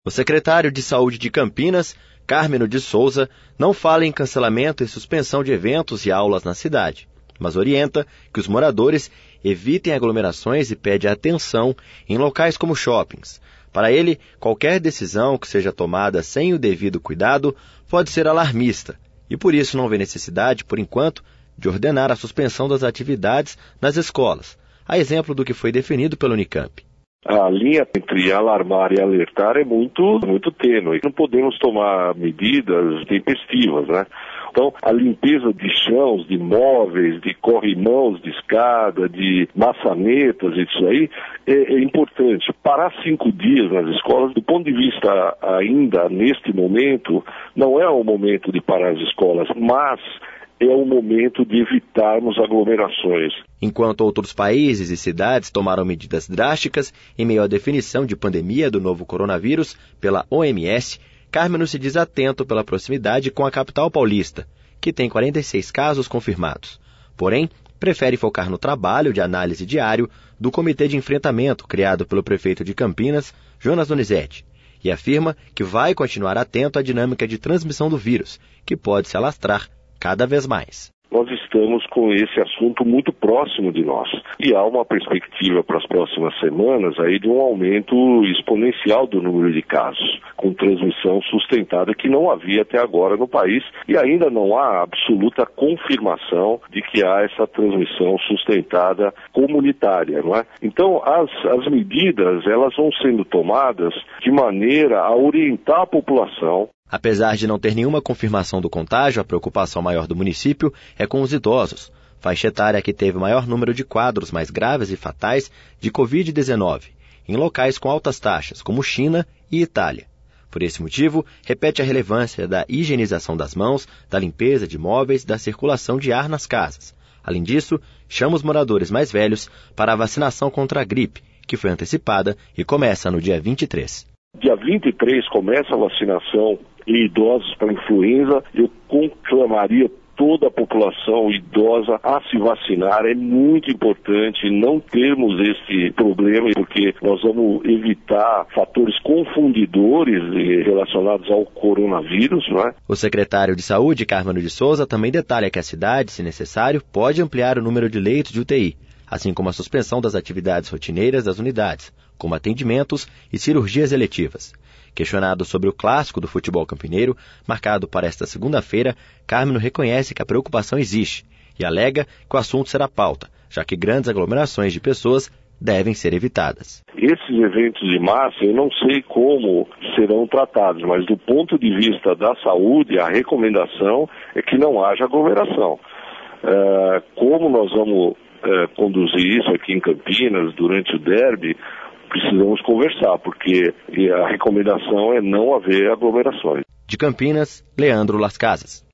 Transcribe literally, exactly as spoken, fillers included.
O secretário de Saúde de Campinas, Cármeno de Souza, não fala em cancelamento e suspensão de eventos e aulas na cidade, mas orienta que os moradores evitem aglomerações e pede atenção em locais como shoppings. Para ele, qualquer decisão que seja tomada sem o devido cuidado pode ser alarmista e por isso não vê necessidade, por enquanto, de ordenar a suspensão das atividades nas escolas, a exemplo do que foi definido pela Unicamp. A linha entre alarmar e alertar é muito, muito tênue. Não podemos tomar medidas tempestivas, né? Então, a limpeza de chãos, de móveis, de corrimãos de escada, de maçanetas, isso aí, é, é importante. Parar cinco dias nas escolas, do ponto de vista ainda neste momento, não é o momento de parar as escolas, mas é o momento de evitarmos aglomerações. Enquanto outros países e cidades tomaram medidas drásticas em meio à definição de pandemia do novo coronavírus pela O M S, Cármeno se diz atento pela proximidade com a capital paulista, que tem quarenta e seis casos confirmados. Porém, prefere focar no trabalho de análise diário do Comitê de Enfrentamento criado pelo prefeito de Campinas, Jonas Donizete, e afirma que vai continuar atento à dinâmica de transmissão do vírus, que pode se alastrar cada vez mais. Nós estamos com esse assunto muito próximo de nós. E há uma perspectiva para as próximas semanas aí de um aumento exponencial do número de casos, com transmissão sustentada que não havia até agora no país e ainda não há absoluta confirmação de que há essa transmissão sustentada comunitária, não é? Então, as, as medidas, elas vão sendo tomadas de maneira a orientar a população. Apesar de não ter nenhuma confirmação do contágio, a preocupação maior do município é com os idosos, faixa etária que teve o maior número de quadros mais graves e fatais de covid dezenove, em locais com altas taxas, como China e Itália. Por esse motivo, repete a relevância da higienização das mãos, da limpeza de móveis, da circulação de ar nas casas. Além disso, chama os moradores mais velhos para a vacinação contra a gripe, que foi antecipada e começa no dia vinte e três. Dia vinte e três começa a vacinação em idosos para influenza. Eu conclamaria toda a população idosa a se vacinar. É muito importante não termos esse problema, porque nós vamos evitar fatores confundidores relacionados ao coronavírus, não é? O secretário de Saúde, Cármeno de Souza, também detalha que a cidade, se necessário, pode ampliar o número de leitos de U T I, assim como a suspensão das atividades rotineiras das unidades, como atendimentos e cirurgias eletivas. Questionado sobre o clássico do futebol campineiro, marcado para esta segunda-feira, Cármeno reconhece que a preocupação existe e alega que o assunto será pauta, já que grandes aglomerações de pessoas devem ser evitadas. Esses eventos de massa, eu não sei como serão tratados, mas do ponto de vista da saúde, a recomendação é que não haja aglomeração. Uh, como nós vamos uh, conduzir isso aqui em Campinas durante o derby, precisamos conversar, porque a recomendação é não haver aglomerações. De Campinas, Leandro Las Casas.